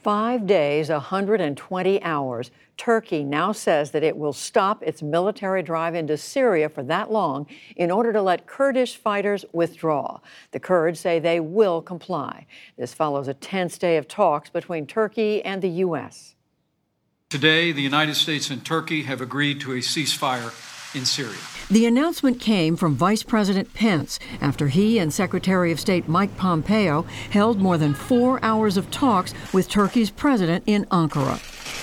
5 days, 120 hours. Turkey now says that it will stop its military drive into Syria for that long in order to let Kurdish fighters withdraw. The Kurds say they will comply. This follows a tense day of talks between Turkey and the U.S. Today, the United States and Turkey have agreed to a ceasefire in Syria. The announcement came from Vice President Pence after he and Secretary of State Mike Pompeo held more than 4 hours of talks with Turkey's president in Ankara.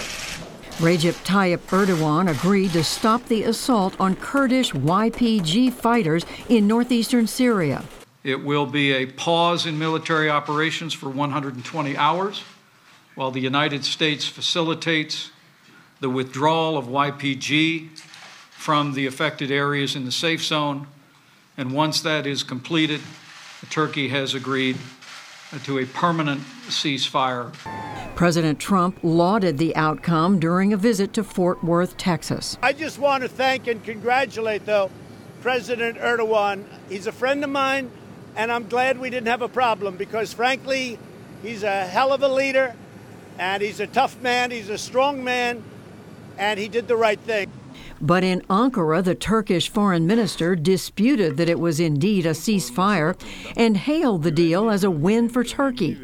Recep Tayyip Erdogan agreed to stop the assault on Kurdish YPG fighters in northeastern Syria. It will be a pause in military operations for 120 hours while the United States facilitates the withdrawal of YPG from the affected areas in the safe zone. And once that is completed, Turkey has agreed to a permanent ceasefire. President Trump lauded the outcome during a visit to Fort Worth, Texas. I just want to thank and congratulate, though, President Erdogan. He's a friend of mine, and I'm glad we didn't have a problem because, frankly, he's a hell of a leader, and he's a tough man, he's a strong man, and he did the right thing. But in Ankara, the Turkish foreign minister disputed that it was indeed a ceasefire and hailed the deal as a win for Turkey.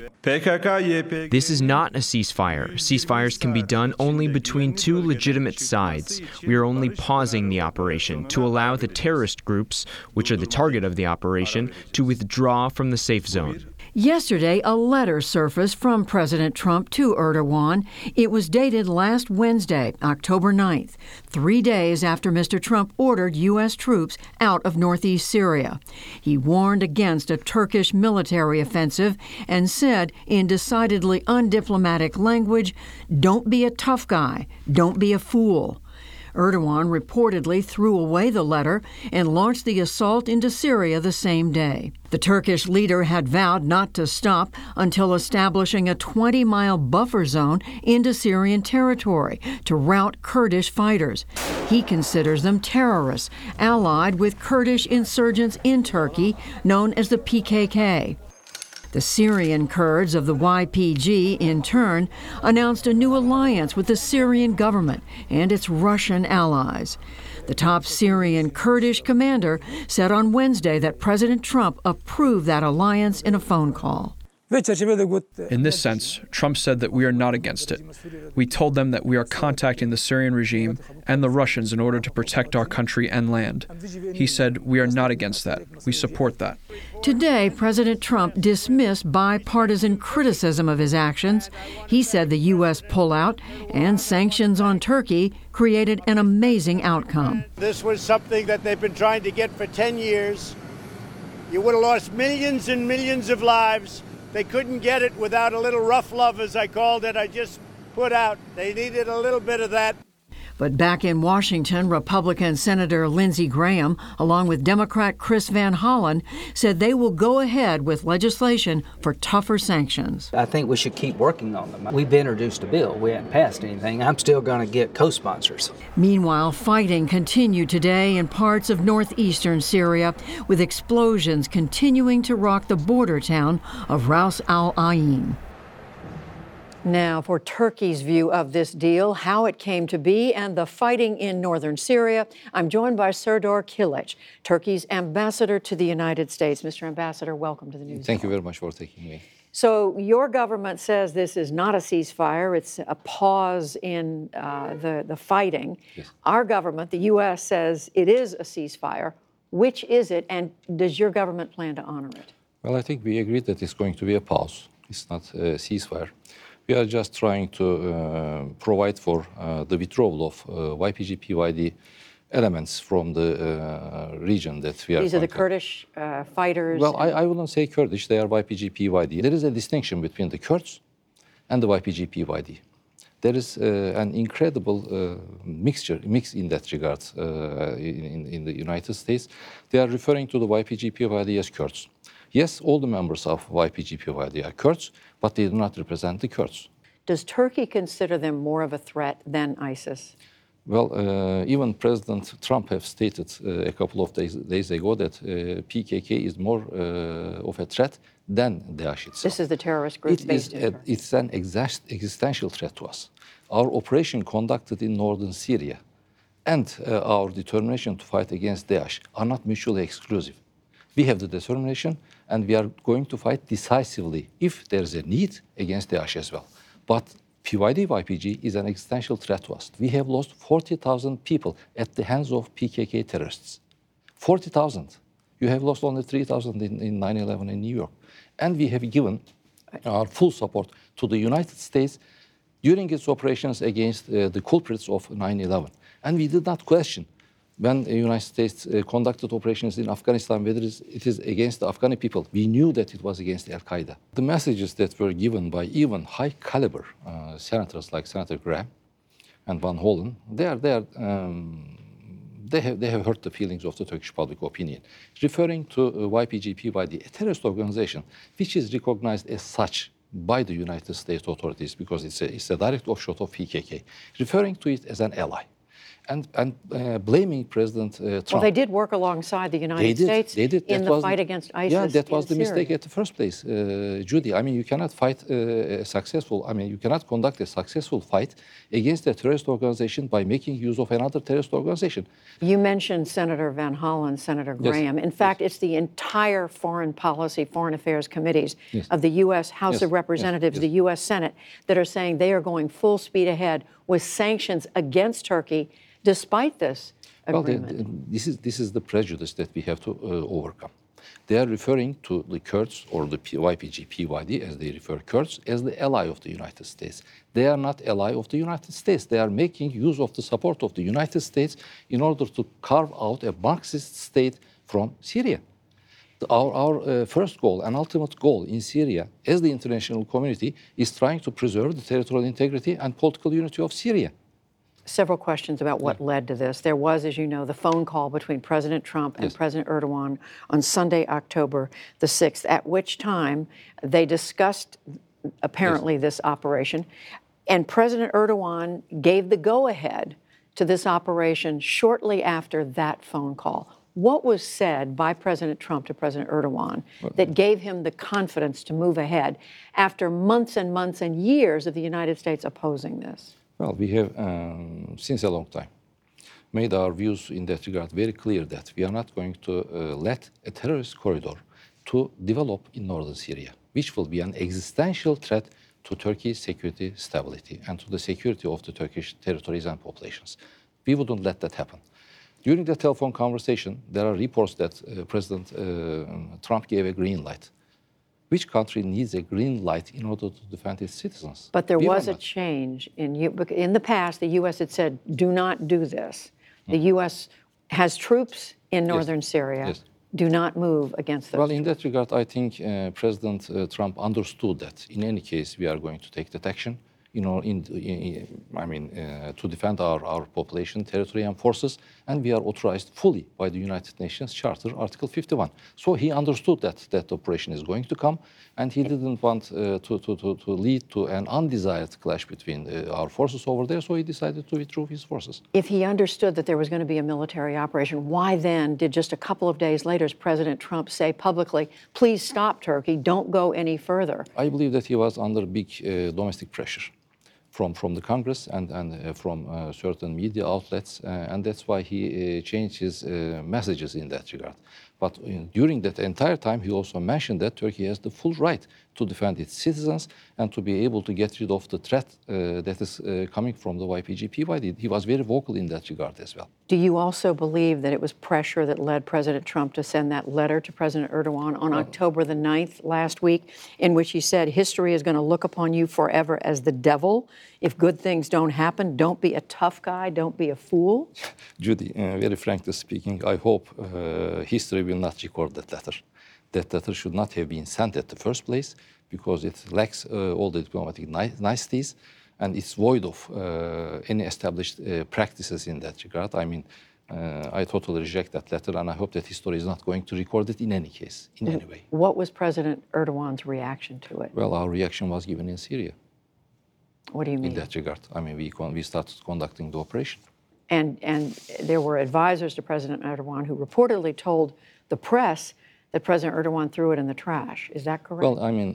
This is not a ceasefire. Ceasefires can be done only between two legitimate sides. We are only pausing the operation to allow the terrorist groups, which are the target of the operation, to withdraw from the safe zone. Yesterday, a letter surfaced from President Trump to Erdogan. It was dated last Wednesday, October 9th, 3 days after Mr. Trump ordered U.S. troops out of northeast Syria. He warned against a Turkish military offensive and said in decidedly undiplomatic language, "Don't be a tough guy. Don't be a fool." Erdogan reportedly threw away the letter and launched the assault into Syria the same day. The Turkish leader had vowed not to stop until establishing a 20-mile buffer zone into Syrian territory to rout Kurdish fighters. He considers them terrorists, allied with Kurdish insurgents in Turkey known as the PKK. The Syrian Kurds of the YPG, in turn, announced a new alliance with the Syrian government and its Russian allies. The top Syrian Kurdish commander said on Wednesday that President Trump approved that alliance in a phone call. In this sense, Trump said that we are not against it. We told them that we are contacting the Syrian regime and the Russians in order to protect our country and land. He said we are not against that. We support that. Today, President Trump dismissed bipartisan criticism of his actions. He said the U.S. pullout and sanctions on Turkey created an amazing outcome. This was something that they've been trying to get for 10 years. You would have lost millions and millions of lives. They couldn't get it without a little rough love, as I called it. I just put out. They needed a little bit of that. But back in Washington, Republican Senator Lindsey Graham, along with Democrat Chris Van Hollen, said they will go ahead with legislation for tougher sanctions. I think we should keep working on them. We've introduced a bill. We haven't passed anything. I'm still going to get co-sponsors. Meanwhile, fighting continued today in parts of northeastern Syria, with explosions continuing to rock the border town of Ras Al Ain. Now, for Turkey's view of this deal, how it came to be, and the fighting in northern Syria, I'm joined by Serdar Kilic, Turkey's ambassador to the United States. Mr. Ambassador, welcome to the news. Thank you very much for taking me. So your government says this is not a ceasefire, it's a pause in the fighting. Yes. Our government, the U.S., says it is a ceasefire. Which is it, and does your government plan to honor it? Well, I think we agreed that it's going to be a pause. It's not a ceasefire. We are just trying to provide for the withdrawal of YPG-PYD elements from the region that we are. These are the Kurdish fighters? Well, I wouldn't say Kurdish. They are YPG-PYD. There is a distinction between the Kurds and the YPG-PYD. There is an incredible mix in that regard in the United States. They are referring to the YPG-PYD as Kurds. Yes, all the members of YPG-PYD are Kurds, but they do not represent the Kurds. Does Turkey consider them more of a threat than ISIS? Well, even President Trump have stated a couple of days ago that PKK is more of a threat than Daesh itself. This is the terrorist group based in Turkey. It's an existential threat to us. Our operation conducted in northern Syria and our determination to fight against Daesh are not mutually exclusive. We have the determination and we are going to fight decisively if there is a need against Daesh as well. But PYD-YPG is an existential threat to us. We have lost 40,000 people at the hands of PKK terrorists. 40,000. You have lost only 3,000 in 9/11 in New York. And we have given our full support to the United States during its operations against the culprits of 9/11. And we did not question when the United States conducted operations in Afghanistan, whether it is against the Afghani people. We knew that it was against Al-Qaeda. The messages that were given by even high-caliber senators like Senator Graham and Van Hollen, they have hurt the feelings of the Turkish public opinion. Referring to YPG-PYD, a terrorist organization, which is recognized as such by the United States authorities because it's a direct offshoot of PKK, referring to it as an ally. And blaming President Trump. Well, they did work alongside the United States in the fight against ISIS. Yeah, that was the Syria. mistake at the first place, Judy. I mean, you cannot you cannot conduct a successful fight against a terrorist organization by making use of another terrorist organization. You mentioned Senator Van Hollen, Senator Graham. Yes. In fact, it's the entire foreign policy, foreign affairs committees Yes. of the U.S. House of Representatives, the U.S. Senate, that are saying they are going full speed ahead with sanctions against Turkey despite this agreement. Well, this is the prejudice that we have to overcome. They are referring to the Kurds or the YPG-PYD, as they refer Kurds, as the ally of the United States. They are not ally of the United States. They are making use of the support of the United States in order to carve out a Marxist state from Syria. Our first goal and ultimate goal in Syria, as the international community, is trying to preserve the territorial integrity and political unity of Syria. Several questions about what led to this. There was, as you know, the phone call between President Trump and President Erdogan on Sunday, October the 6th, at which time they discussed apparently this operation. And President Erdogan gave the go-ahead to this operation shortly after that phone call. What was said by President Trump to President Erdogan that gave him the confidence to move ahead after months and months and years of the United States opposing this? Well, we have, since a long time, made our views in that regard very clear that we are not going to let a terrorist corridor to develop in northern Syria, which will be an existential threat to Turkey's security stability and to the security of the Turkish territories and populations. We wouldn't let that happen. During the telephone conversation, there are reports that President Trump gave a green light. Which country needs a green light in order to defend its citizens? But there was a change in the past. The U.S. had said, "Do not do this." The U.S. has troops in northern Syria. Yes. Do not move against those. Well, in that regard, I think President Trump understood that in any case we are going to take that action. To defend our population, territory, and forces, and we are authorized fully by the United Nations Charter, Article 51. So he understood that operation is going to come, and he didn't want to lead to an undesired clash between our forces over there, so he decided to withdraw his forces. If he understood that there was going to be a military operation, why then did just a couple of days later President Trump say publicly, please stop Turkey, don't go any further? I believe that he was under big domestic pressure from the Congress and from certain media outlets, and that's why he changed his messages in that regard. But during that entire time, he also mentioned that Turkey has the full right to defend its citizens and to be able to get rid of the threat that is coming from the YPG-PYD. He was very vocal in that regard as well. Do you also believe that it was pressure that led President Trump to send that letter to President Erdogan on October the 9th last week, in which he said, history is going to look upon you forever as the devil. If good things don't happen, don't be a tough guy, don't be a fool? Judy, very frankly speaking, I hope history will not record that letter. That letter should not have been sent at the first place because it lacks all the diplomatic niceties and it's void of any established practices in that regard. I mean, I totally reject that letter and I hope that history is not going to record it in any case, in any way. What was President Erdogan's reaction to it? Well, our reaction was given in Syria. What do you mean? In that regard. I mean, we started conducting the operation. And there were advisors to President Erdogan who reportedly told the press that President Erdogan threw it in the trash. Is that correct? Well, I mean,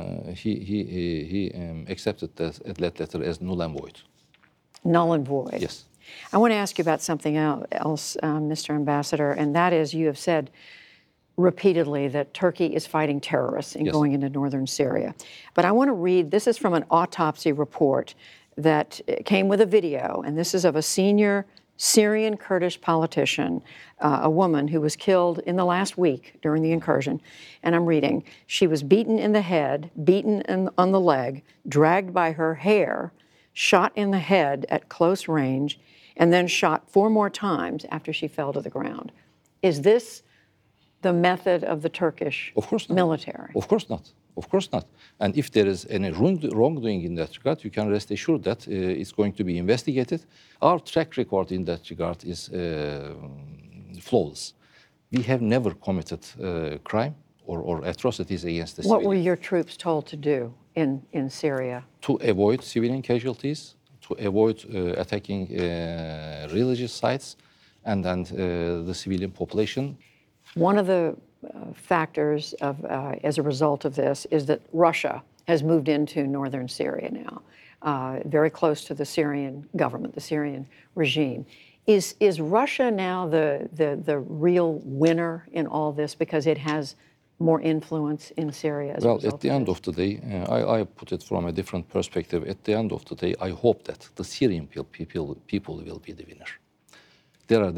he accepted that letter as null and void. Null and void. Yes. I want to ask you about something else, Mr. Ambassador, and that is you have said repeatedly that Turkey is fighting terrorists and going into northern Syria. But I want to read, this is from an autopsy report that came with a video, and this is of a senior Syrian Kurdish politician, a woman who was killed in the last week during the incursion. And I'm reading, she was beaten in the head, beaten on the leg, dragged by her hair, shot in the head at close range, and then shot 4 more times after she fell to the ground. Is this the method of the Turkish military? Of course not. Of course not. And if there is any wrongdoing in that regard, you can rest assured that it's going to be investigated. Our track record in that regard is flawless. We have never committed crime or atrocities against the civilians. What were your troops told to do in Syria? To avoid civilian casualties, to avoid attacking religious sites, and then the civilian population. One of the factors as a result of this is that Russia has moved into northern Syria now, very close to the Syrian government, the Syrian regime. Is Russia now the real winner in all this because it has more influence in Syria as a result? Well, at the end of the day, I put it from a different perspective. At the end of the day, I hope that the Syrian people will be the winner. There are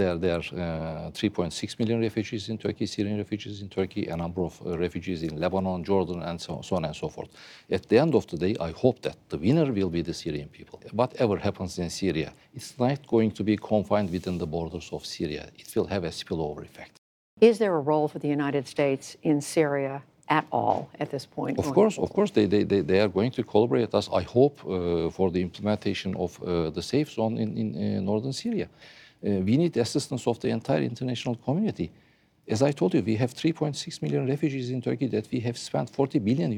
3.6 million refugees in Turkey, Syrian refugees in Turkey, a number of refugees in Lebanon, Jordan, and so on and so forth. At the end of the day, I hope that the winner will be the Syrian people. Whatever happens in Syria, it's not going to be confined within the borders of Syria. It will have a spillover effect. Is there a role for the United States in Syria at all at this point? Of course, they are going to collaborate us, I hope, for the implementation of the safe zone in northern Syria. We need the assistance of the entire international community. As I told you, we have 3.6 million refugees in Turkey that we have spent $40 billion.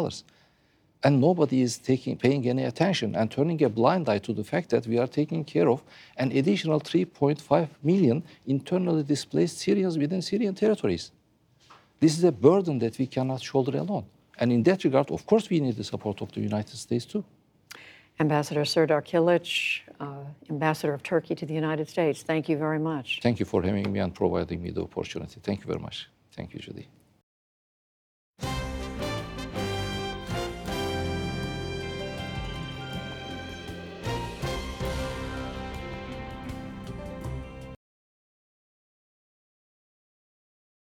And nobody is paying any attention and turning a blind eye to the fact that we are taking care of an additional 3.5 million internally displaced Syrians within Syrian territories. This is a burden that we cannot shoulder alone. And in that regard, of course, we need the support of the United States too. Ambassador Serdar Kilic, Ambassador of Turkey to the United States, thank you very much. Thank you for having me and providing me the opportunity. Thank you very much. Thank you, Judy.